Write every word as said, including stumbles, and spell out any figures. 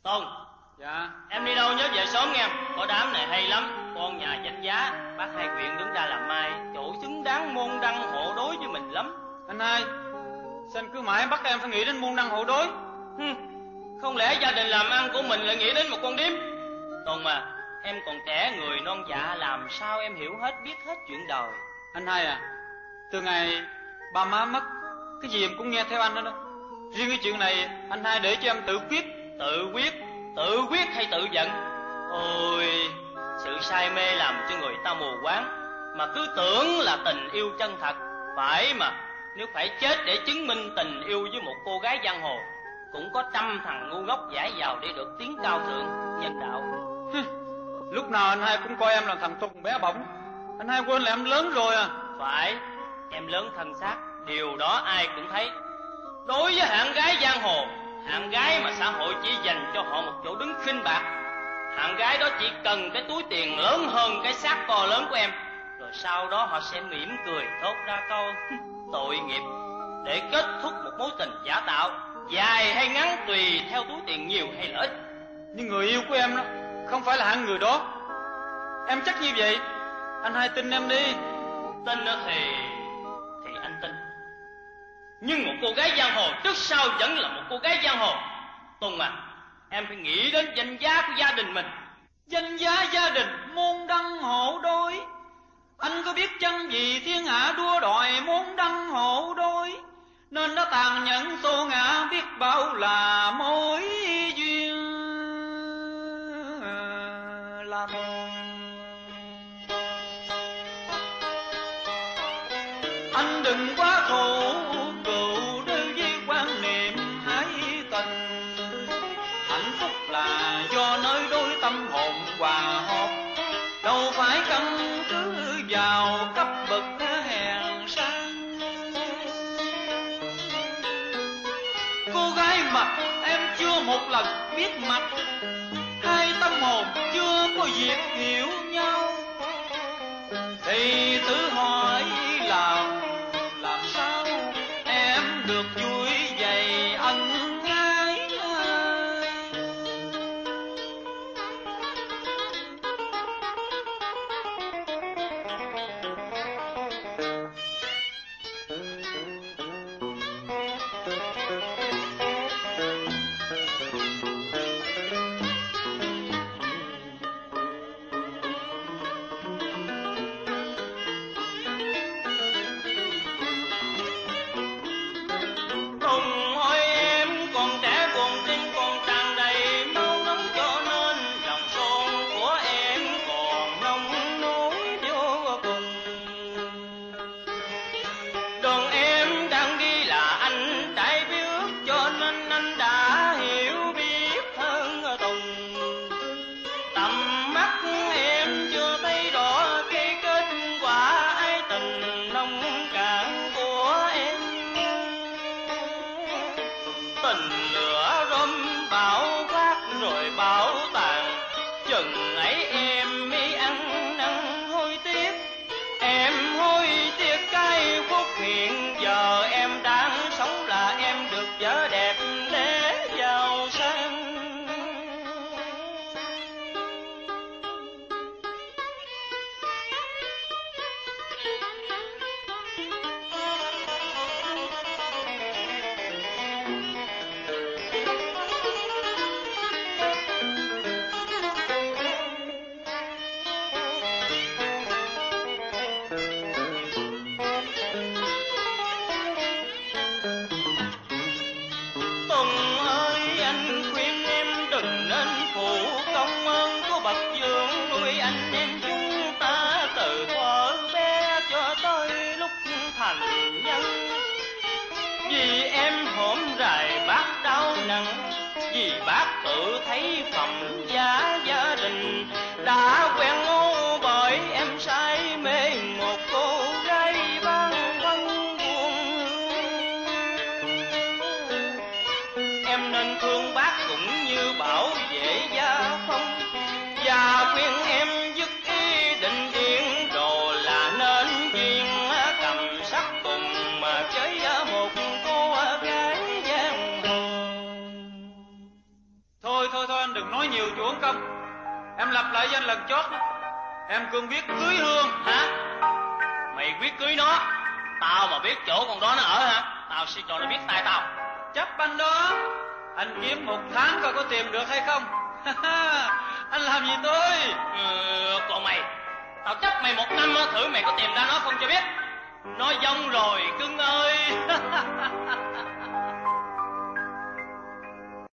Tùng. Dạ. Em đi đâu nhớ về sớm nghe. Có đám này hay lắm. Con nhà danh giá, bác Hai Quyện đứng ra làm mai, chỗ xứng đáng môn đăng hộ đối với mình lắm. Anh hai, sao anh cứ mãi bắt em phải nghĩ đến môn đăng hộ đối? Hừm, không lẽ gia đình làm ăn của mình lại nghĩ đến một con điếm? Tùng à, em còn trẻ người non dạ, làm sao em hiểu hết biết hết chuyện đời. Anh hai à, từ ngày ba má mất, cái gì em cũng nghe theo anh đó đó. Riêng cái chuyện này anh hai để cho em tự quyết. Tự quyết? Tự quyết hay tự giận? Ôi, sự say mê làm cho người ta mù quáng, mà cứ tưởng là tình yêu chân thật. Phải mà, nếu phải chết để chứng minh tình yêu với một cô gái giang hồ, cũng có trăm thằng ngu ngốc giải vào để được tiếng cao thượng nhân đạo. Lúc nào anh hai cũng coi em là thằng Tùng bé bỏng. Anh hai quên là em lớn rồi à? Phải, em lớn thân xác, điều đó ai cũng thấy. Đối với hạng gái giang hồ, hạng gái mà xã hội chỉ dành cho họ một chỗ đứng khinh bạc, hạng gái đó chỉ cần cái túi tiền lớn hơn cái xác to lớn của em, rồi sau đó họ sẽ mỉm cười thốt ra câu tội nghiệp, để kết thúc một mối tình giả tạo, dài hay ngắn tùy theo túi tiền nhiều hay là ít. Nhưng người yêu của em đó không phải là hạng người đó. Em chắc như vậy. Anh hai tin em đi. Tin đó thì thì anh tin. Nhưng một cô gái giang hồ trước sau vẫn là một cô gái giang hồ. Tùng à, em phải nghĩ đến danh giá của gia đình mình. Danh giá gia đình môn đăng hộ đối. Anh có biết chăng vì thiên hạ đua đòi môn đăng hộ đối, nên nó tàn nhẫn xô ngã biết bao là mối duyên lành. Anh đừng quá khổ cựu đối với quan niệm ái tình. Hạnh phúc là do nơi đôi tâm hồn hòa hợp, đâu phải căn cứ vào cấp bậc hèn sang. Cô gái mà em chưa một lần biết mặt, hai tâm hồn chưa có dịp hiểu nhau, thì tự hỏi làm làm sao em được vui vậy ân ái. Vì bác tự thấy phẩm giá gia đình, đã quen ngu bởi em say mê một cô gái ban thân buồn. Em nên thương bác cũng như bảo vệ gia phong, và khuyên em dứt ý định điên đồ là nên duyên cầm sắc cùng mà chơi một cô gái giang hồ. Thôi thôi thôi anh đừng nói nhiều chú uống công. Em lặp lại với anh lần chót. Em cương biết cưới Hương. Hả? Mày quyết cưới nó? Tao mà biết chỗ con đó nó ở hả? Tao sẽ cho nó biết tay tao. Chấp anh đó. Anh kiếm một tháng coi có tìm được hay không. Anh làm gì tôi? Ừ, còn mày, tao chấp mày một năm thử mày có tìm ra nó không cho biết. Nó dông rồi cưng